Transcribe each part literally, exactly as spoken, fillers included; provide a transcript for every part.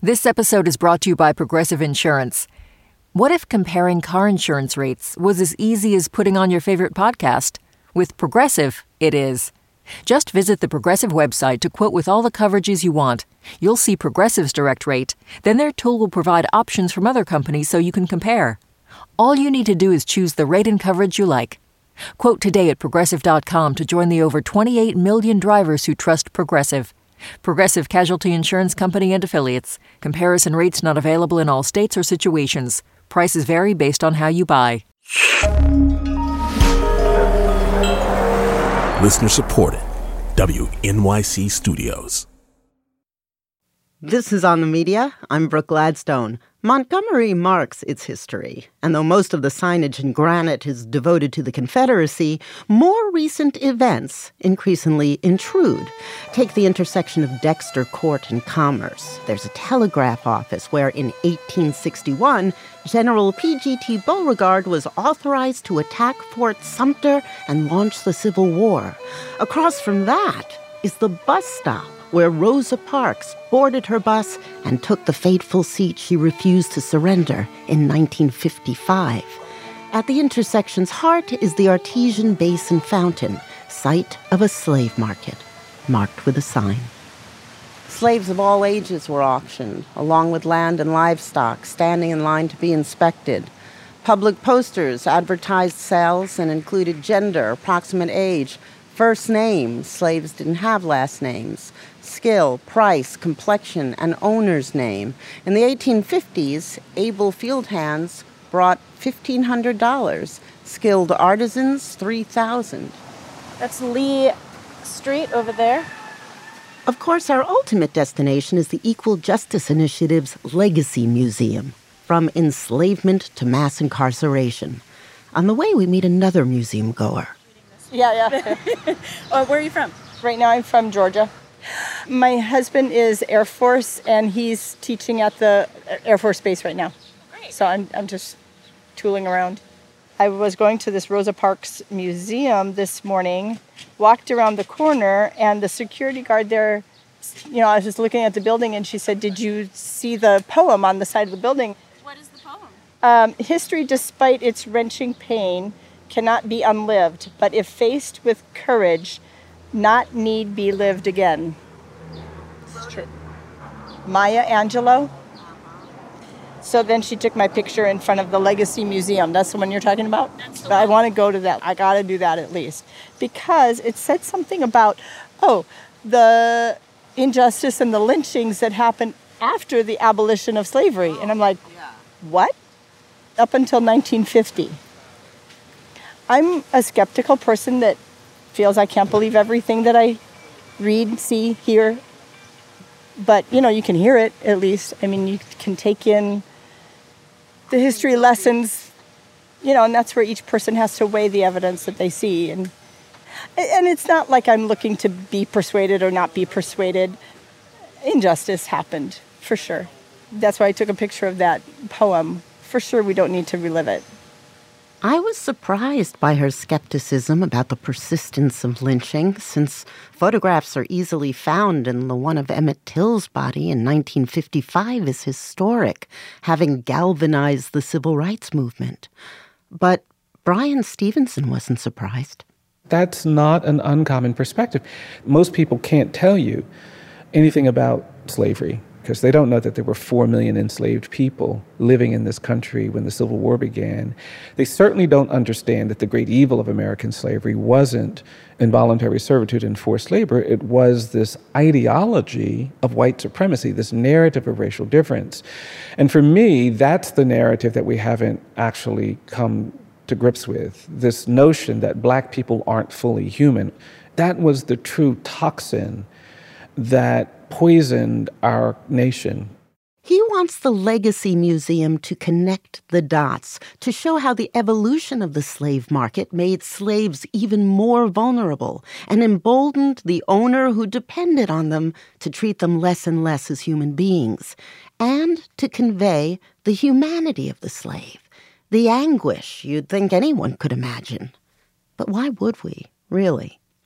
This episode is brought to you by Progressive Insurance. What if comparing car insurance rates was as easy as putting on your favorite podcast? With Progressive, it is. Just visit the Progressive website to quote with all the coverages you want. You'll see Progressive's direct rate. Then their tool will provide options from other companies so you can compare. All you need to do is choose the rate and coverage you like. Quote today at Progressive dot com to join the over twenty-eight million drivers who trust Progressive. Progressive Casualty Insurance Company and Affiliates. Comparison rates not available in all states or situations. Prices vary based on how you buy. Listener supported. W N Y C Studios. This is On the Media. I'm Brooke Gladstone. Montgomery marks its history, and though most of the signage in granite is devoted to the Confederacy, more recent events increasingly intrude. Take the intersection of Dexter Court and Commerce. There's a telegraph office where in eighteen sixty-one, General P G T Beauregard was authorized to attack Fort Sumter and launch the Civil War. Across from that is the bus stop where Rosa Parks boarded her bus and took the fateful seat she refused to surrender in nineteen fifty-five. At the intersection's heart is the Artesian Basin Fountain, site of a slave market, marked with a sign. Slaves of all ages were auctioned, along with land and livestock, standing in line to be inspected. Public posters advertised sales and included gender, approximate age, first name — slaves didn't have last names — skill, price, complexion, and owner's name. In the eighteen fifties, able field hands brought fifteen hundred dollars. Skilled artisans, three thousand dollars. That's Lee Street over there. Of course, our ultimate destination is the Equal Justice Initiative's Legacy Museum, from enslavement to mass incarceration. On the way, we meet another museum goer. Yeah, yeah. uh, where are you from? Right now, I'm from Georgia. My husband is Air Force, and he's teaching at the Air Force Base right now. Great. So I'm I'm just tooling around. I was going to this Rosa Parks museum this morning, walked around the corner, and the security guard there, you know, I was just looking at the building, and she said, "Did you see the poem on the side of the building?" What is the poem? Um, History, despite its wrenching pain, cannot be unlived, but if faced with courage, not need be lived again. It's true. Maya Angelou. So then she took my picture in front of the Legacy Museum. That's the one you're talking about? That's the But I one. want to go to that. I got to do that at least. Because it said something about, oh, the injustice and the lynchings that happened after the abolition of slavery. And I'm like, what? Up until nineteen fifty. I'm a skeptical person that feels I can't believe everything that I read, see, hear. But, you know, you can hear it, at least. I mean, you can take in the history lessons, you know, and that's where each person has to weigh the evidence that they see. And and it's not like I'm looking to be persuaded or not be persuaded. Injustice happened, for sure. That's why I took a picture of that poem. For sure, we don't need to relive it. I was surprised by her skepticism about the persistence of lynching, since photographs are easily found and the one of Emmett Till's body in nineteen fifty-five is historic, having galvanized the civil rights movement. But Brian Stevenson wasn't surprised. That's not an uncommon perspective. Most people can't tell you anything about slavery, because they don't know that there were four million enslaved people living in this country when the Civil War began. They certainly don't understand that the great evil of American slavery wasn't involuntary servitude and forced labor. It was this ideology of white supremacy, this narrative of racial difference. And for me, that's the narrative that we haven't actually come to grips with, this notion that black people aren't fully human. That was the true toxin that poisoned our nation. He wants the Legacy Museum to connect the dots, to show how the evolution of the slave market made slaves even more vulnerable and emboldened the owner who depended on them to treat them less and less as human beings, and to convey the humanity of the slave, the anguish you'd think anyone could imagine. But why would we, really?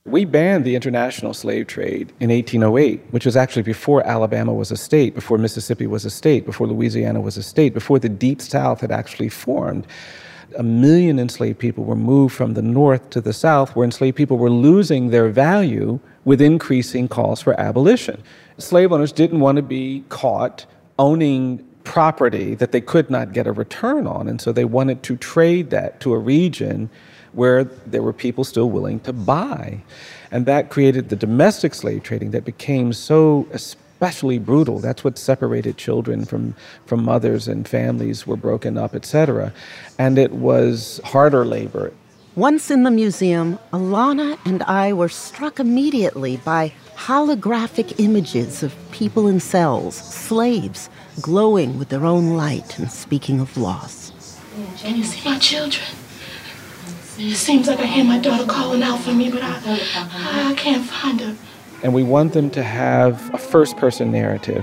We banned the international slave trade in eighteen oh eight, which was actually before Alabama was a state, before Mississippi was a state, before Louisiana was a state, before the Deep South had actually formed. A million enslaved people were moved from the north to the south, where enslaved people were losing their value with increasing calls for abolition. Slave owners didn't want to be caught owning property that they could not get a return on, and so they wanted to trade that to a region where there were people still willing to buy. And that created the domestic slave trading that became so especially brutal. That's what separated children from, from mothers, and families were broken up, et cetera. And it was harder labor. Once in the museum, Alana and I were struck immediately by holographic images of people in cells, slaves, glowing with their own light and speaking of loss. Can you see my children? It seems like I hear my daughter calling out for me, but I, I can't find her. And we want them to have a first-person narrative.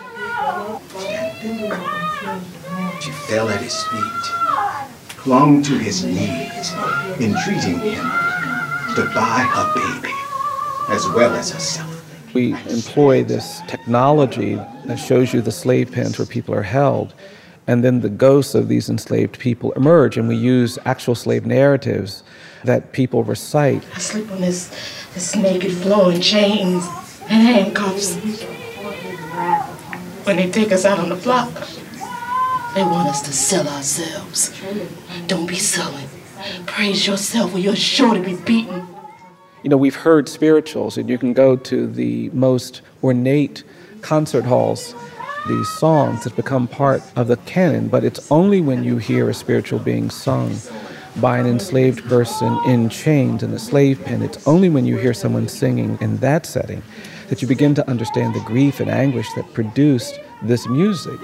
She fell at his feet, clung to his knees, entreating him to buy her baby as well as herself. We employ this technology that shows you the slave pens where people are held, and then the ghosts of these enslaved people emerge, and we use actual slave narratives that people recite. I sleep on this, this naked floor in chains and handcuffs. When they take us out on the block, they want us to sell ourselves. Don't be selling. Praise yourself or you're sure to be beaten. You know, we've heard spirituals, and you can go to the most ornate concert halls, these songs that become part of the canon, but it's only when you hear a spiritual being sung by an enslaved person in chains in a slave pen, it's only when you hear someone singing in that setting that you begin to understand the grief and anguish that produced this music.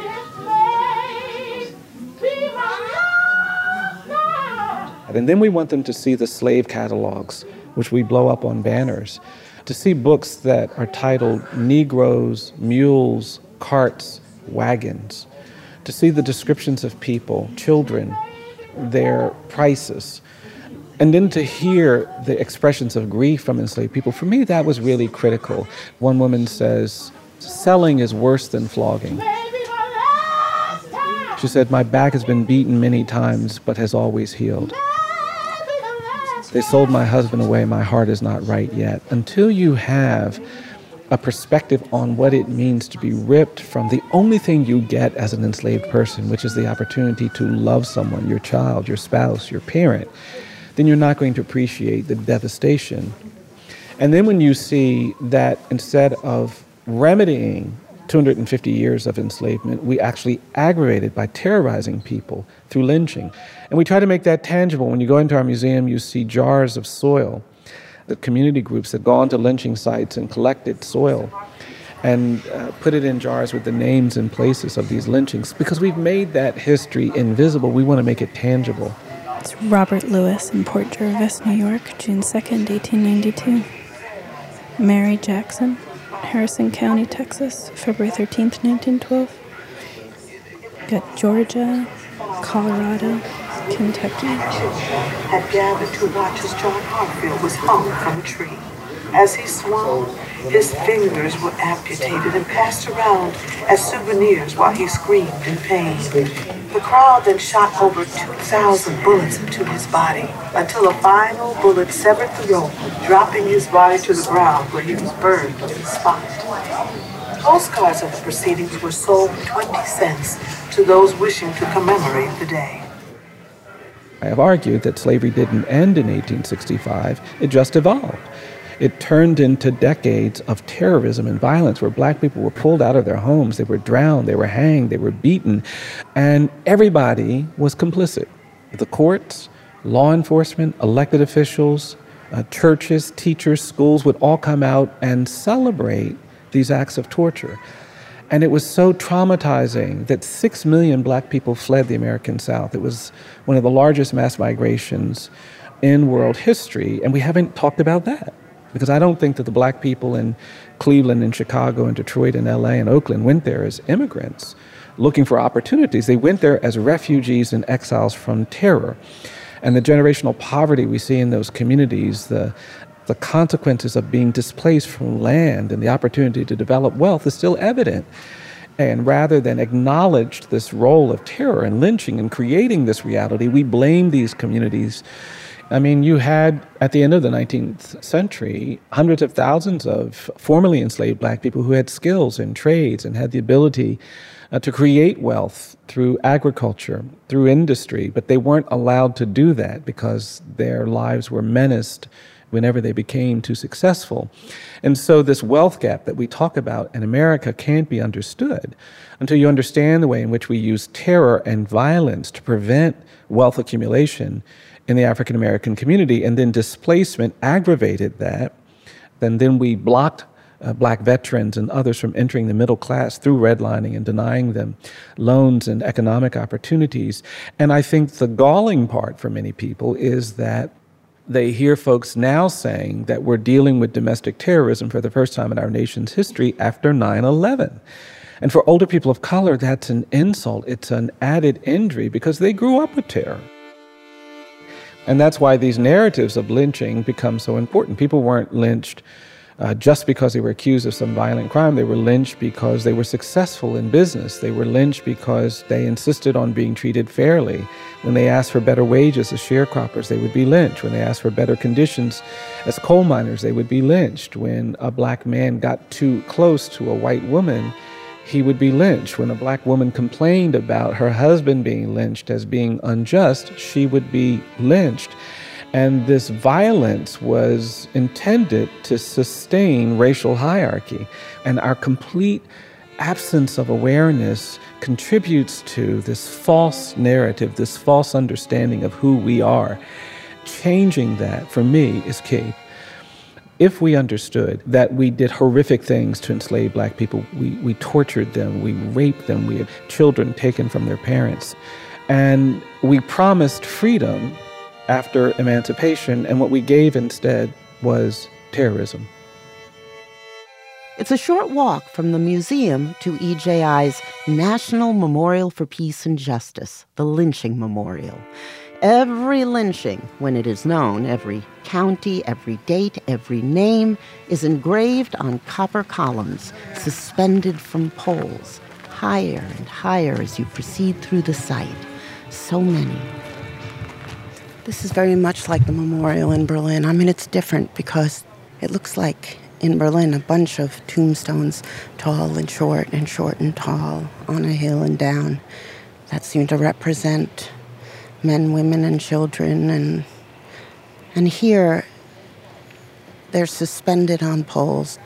And then we want them to see the slave catalogs, which we blow up on banners, to see books that are titled Negroes, Mules, Carts, Wagons, to see the descriptions of people, children, their prices, and then to hear the expressions of grief from enslaved people. For me, that was really critical. One woman says, selling is worse than flogging. She said, my back has been beaten many times, but has always healed. They sold my husband away, my heart is not right yet. Until you have a perspective on what it means to be ripped from the only thing you get as an enslaved person, which is the opportunity to love someone, your child, your spouse, your parent, then you're not going to appreciate the devastation. And then when you see that instead of remedying two hundred fifty years of enslavement, we actually aggravated by terrorizing people through lynching. And we try to make that tangible. When you go into our museum, you see jars of soil. The community groups had gone to lynching sites and collected soil and uh, put it in jars with the names and places of these lynchings. Because we've made that history invisible, we want to make it tangible. It's Robert Lewis in Port Jervis, New York, June second, eighteen ninety-two. Mary Jackson, Harrison County, Texas, February thirteenth, nineteen twelve. Got Georgia, Colorado, Kentucky. Had gathered to watch as John Hartfield was hung from a tree. As he swung, his fingers were amputated and passed around as souvenirs while he screamed in pain. The crowd then shot over two thousand bullets into his body until a final bullet severed the rope, dropping his body to the ground where he was burned to the spot. Postcards of the proceedings were sold for twenty cents to those wishing to commemorate the day. I have argued that slavery didn't end in eighteen sixty-five, it just evolved. It turned into decades of terrorism and violence where black people were pulled out of their homes, they were drowned, they were hanged, they were beaten, and everybody was complicit. The courts, law enforcement, elected officials, uh, churches, teachers, schools would all come out and celebrate these acts of torture. And it was so traumatizing that six million black people fled the American South. It was one of the largest mass migrations in world history, and we haven't talked about that. Because I don't think that the black people in Cleveland and Chicago and Detroit and L A and Oakland went there as immigrants looking for opportunities. They went there as refugees and exiles from terror. And the generational poverty we see in those communities, the the consequences of being displaced from land and the opportunity to develop wealth is still evident. And rather than acknowledge this role of terror and lynching and creating this reality, we blame these communities. I mean, you had, at the end of the nineteenth century, hundreds of thousands of formerly enslaved black people who had skills and trades and had the ability uh, to create wealth through agriculture, through industry, but they weren't allowed to do that because their lives were menaced whenever they became too successful. And so this wealth gap that we talk about in America can't be understood until you understand the way in which we use terror and violence to prevent wealth accumulation in the African American community, and then displacement aggravated that. And then we blocked uh, black veterans and others from entering the middle class through redlining and denying them loans and economic opportunities. And I think the galling part for many people is that they hear folks now saying that we're dealing with domestic terrorism for the first time in our nation's history after nine eleven. And for older people of color, that's an insult. It's an added injury because they grew up with terror. And that's why these narratives of lynching become so important. People weren't lynched uh, just because they were accused of some violent crime. They were lynched because they were successful in business. They were lynched because they insisted on being treated fairly. When they asked for better wages as sharecroppers, they would be lynched. When they asked for better conditions as coal miners, they would be lynched. When a black man got too close to a white woman, he would be lynched. When a black woman complained about her husband being lynched as being unjust, she would be lynched. And this violence was intended to sustain racial hierarchy. And our complete absence of awareness contributes to this false narrative, this false understanding of who we are. Changing that, for me, is key. If we understood that we did horrific things to enslave black people, we, we tortured them, we raped them, we had children taken from their parents, and we promised freedom after emancipation, and what we gave instead was terrorism. It's a short walk from the museum to E J I's National Memorial for Peace and Justice, the Lynching Memorial. Every lynching, when it is known, every county, every date, every name, is engraved on copper columns, suspended from poles, higher and higher as you proceed through the site. So many. This is very much like the memorial in Berlin. I mean, it's different because it looks like, in Berlin, a bunch of tombstones, tall and short and short and tall, on a hill and down, that seem to represent men, women, and children, and and here they're suspended on poles.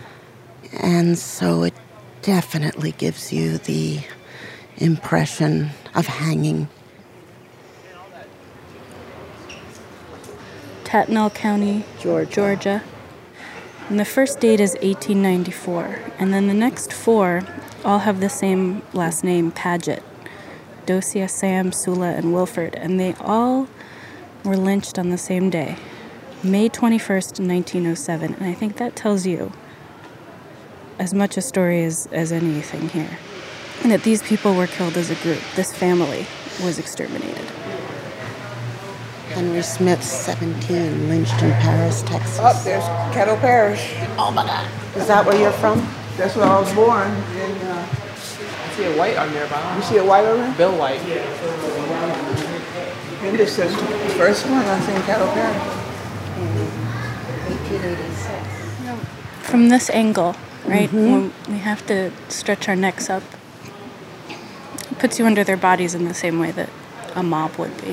And so it definitely gives you the impression of hanging. Tattnall County, Georgia. Georgia. And the first date is eighteen ninety-four, and then the next four all have the same last name, Paget. Dosia, Sam, Sula, and Wilford, and they all were lynched on the same day, May twenty-first, nineteen oh seven, and I think that tells you as much a story as, as anything here, and that these people were killed as a group. This family was exterminated. Henry Smith, seventeen, lynched in Paris, Texas. Oh, there's Caddo Parish. Oh my God. Is that where you're from? That's where I was born. In, uh, I see a white on there, but you see a white on there? Bill White. Henderson, the first one I seen Caddo Parish. eighteen eighty-six. From this angle, right, Mm-hmm. when we have to stretch our necks up, it puts you under their bodies in the same way that a mob would be.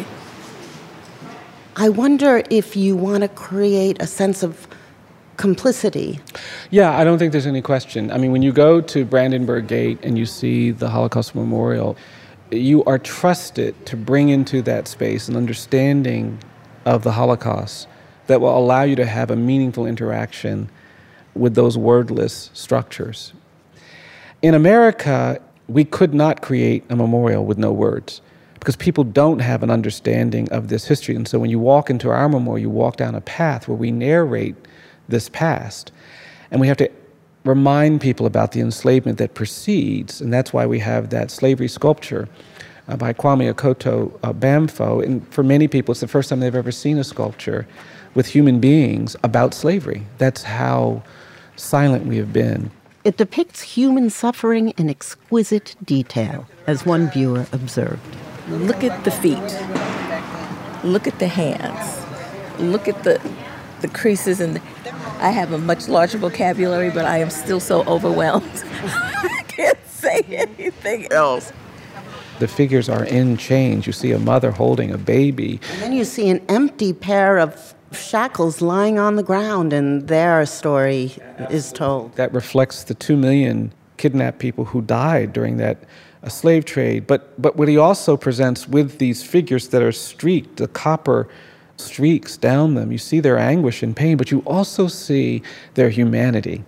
I wonder if you want to create a sense of complicity. Yeah, I don't think there's any question. I mean, when you go to Brandenburg Gate and you see the Holocaust Memorial, you are trusted to bring into that space an understanding of the Holocaust that will allow you to have a meaningful interaction with those wordless structures. In America, we could not create a memorial with no words, because people don't have an understanding of this history. And so when you walk into our memorial, you walk down a path where we narrate this past. And we have to remind people about the enslavement that precedes, and that's why we have that slavery sculpture uh, by Kwame Akoto uh, Bamfo. And for many people, it's the first time they've ever seen a sculpture with human beings about slavery. That's how silent we have been. It depicts human suffering in exquisite detail, as one viewer observed. Look at the feet. Look at the hands. Look at the the creases. And I have a much larger vocabulary, but I am still so overwhelmed. I can't say anything else. The figures are in chains. You see a mother holding a baby. And then you see an empty pair of shackles lying on the ground, and their story is told. That reflects the two million kidnapped people who died during that uh, slave trade. But, but what he also presents with these figures that are streaked, the copper streaks down them, you see their anguish and pain, but you also see their humanity,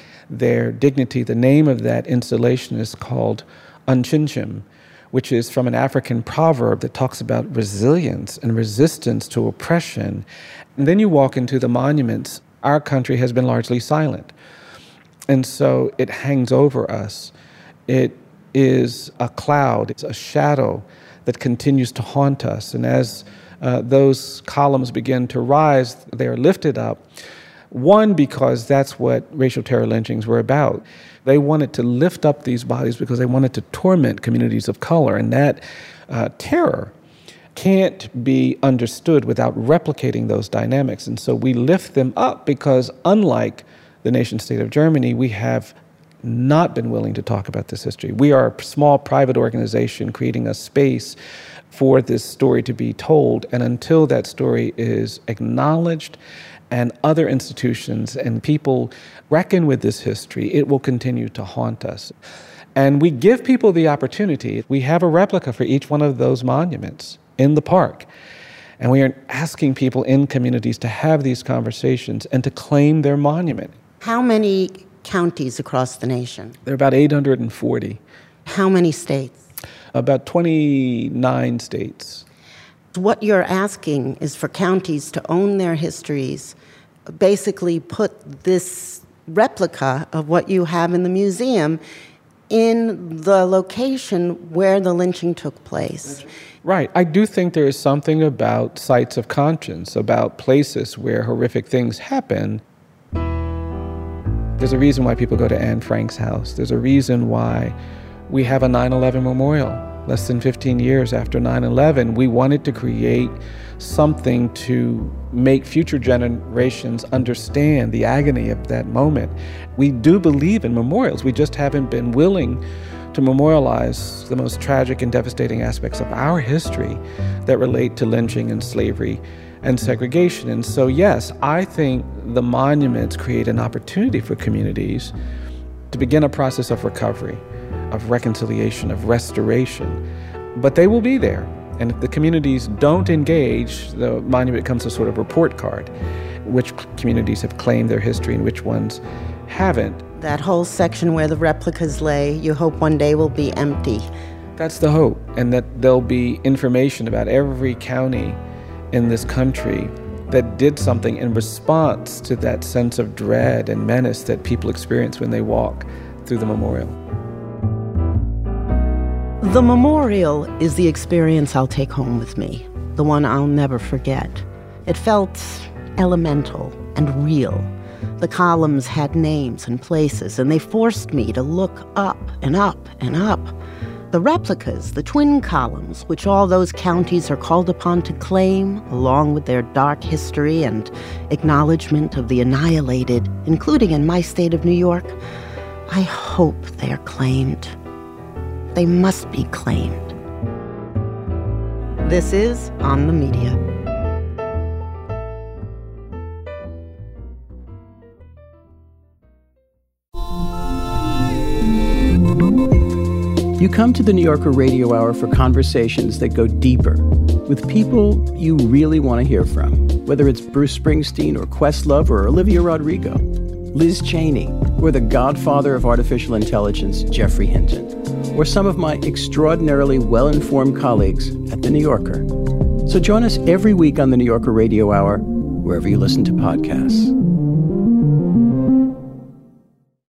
their dignity. The name of that installation is called Unchinchim, which is from an African proverb that talks about resilience and resistance to oppression. And then you walk into the monuments. Our country has been largely silent. And so it hangs over us. It is a cloud, it's a shadow that continues to haunt us. And as uh, those columns begin to rise, they are lifted up. One, because that's what racial terror lynchings were about. They wanted to lift up these bodies because they wanted to torment communities of color. And that uh, terror can't be understood without replicating those dynamics. And so we lift them up because, unlike the nation state of Germany, we have not been willing to talk about this history. We are a small private organization creating a space for this story to be told. And until that story is acknowledged and other institutions and people reckon with this history, it will continue to haunt us. And we give people the opportunity. We have a replica for each one of those monuments in the park. And we are asking people in communities to have these conversations and to claim their monument. How many counties across the nation? There are about eight hundred forty. How many states? About twenty-nine states. What you're asking is for counties to own their histories, basically put this replica of what you have in the museum in the location where the lynching took place. Right. I do think there is something about sites of conscience, about places where horrific things happen. There's a reason why people go to Anne Frank's house. There's a reason why we have a nine eleven memorial. Less than fifteen years after nine eleven, we wanted to create something to make future generations understand the agony of that moment. We do believe in memorials. We just haven't been willing to memorialize the most tragic and devastating aspects of our history that relate to lynching and slavery and segregation. And so, yes, I think the monuments create an opportunity for communities to begin a process of recovery, of reconciliation, of restoration. But they will be there. And if the communities don't engage, the monument becomes a sort of report card. Which communities have claimed their history and which ones haven't. That whole section where the replicas lay, you hope one day will be empty. That's the hope. And that there'll be information about every county in this country that did something in response to that sense of dread and menace that people experience when they walk through the memorial. The memorial is the experience I'll take home with me, the one I'll never forget. It felt elemental and real. The columns had names and places, and they forced me to look up and up and up. The replicas, the twin columns, which all those counties are called upon to claim, along with their dark history and acknowledgement of the annihilated, including in my state of New York, I hope they're claimed. They must be claimed. This is On the Media. You come to the New Yorker Radio Hour for conversations that go deeper with people you really want to hear from, whether it's Bruce Springsteen or Questlove or Olivia Rodrigo, Liz Cheney, or the godfather of artificial intelligence, Geoffrey Hinton, or some of my extraordinarily well-informed colleagues at The New Yorker. So join us every week on the New Yorker Radio Hour, wherever you listen to podcasts.